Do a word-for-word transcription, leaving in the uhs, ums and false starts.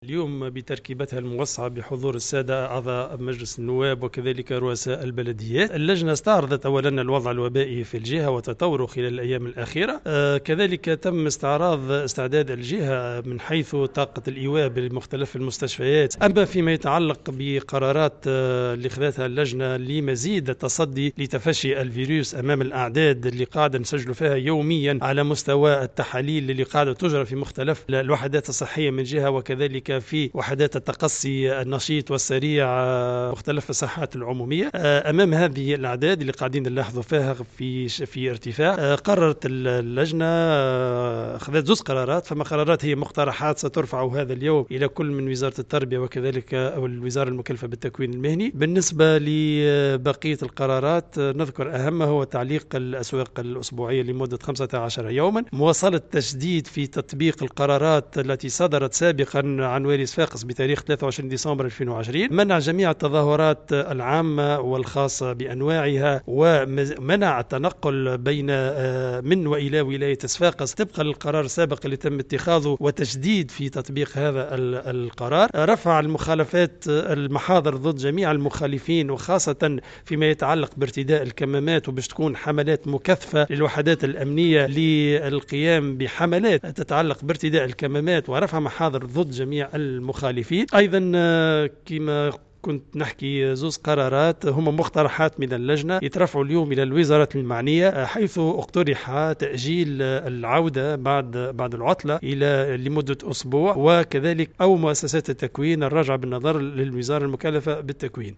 اليوم بتركيبتها الموسعة بحضور السادة أعضاء مجلس النواب وكذلك رؤساء البلديات. اللجنة استعرضت أولا الوضع الوبائي في الجهة وتطوره خلال الأيام الأخيرة. آه كذلك تم استعراض استعداد الجهة من حيث طاقة الإيواء بمختلف المستشفيات. أما فيما يتعلق بقرارات آه اللي خذتها اللجنة لمزيد التصدي لتفشي الفيروس أمام الأعداد اللي قاعدة نسجل فيها يوميا على مستوى التحاليل اللي قاعدة تجرى في مختلف الوحدات الصحية من جهة، وكذلك في وحدات التقصي النشيط والسريع مختلف الصحات العمومية. أمام هذه الأعداد اللي قاعدين نلاحظوا فيها في في ارتفاع، قررت اللجنة أخذت زوج قرارات. فما قرارات هي مقترحات سترفع هذا اليوم إلى كل من وزارة التربية وكذلك أو الوزارة المكلفة بالتكوين المهني. بالنسبة لبقية القرارات نذكر أهمها هو تعليق الأسواق الأسبوعية لمدة خمسة عشر يوما، مواصلة التشديد في تطبيق القرارات التي صدرت سابقا عن والي صفاقس بتاريخ ثلاثة وعشرين ديسمبر ألفين وعشرين، منع جميع التظاهرات العامة والخاصة بأنواعها، ومنع التنقل بين من وإلى ولاية صفاقس طبقا للقرار السابق اللي تم اتخاذه، وتشديد في تطبيق هذا القرار. رفع المخالفات المحاضر ضد جميع المخالفين، وخاصة فيما يتعلق بارتداء الكمامات، وباش تكون حملات مكثفة للوحدات الأمنية للقيام بحملات تتعلق بارتداء الكمامات ورفع محاضر ضد جميع المخالفين. أيضا كما كنت نحكي زوز قرارات هم مقترحات من اللجنة يترفعوا اليوم إلى الوزارة المعنية، حيث اقترح تأجيل العودة بعد بعد العطلة إلى لمدة أسبوع، وكذلك أو مؤسسات التكوين الرجعة بالنظر للوزارة المكلفة بالتكوين.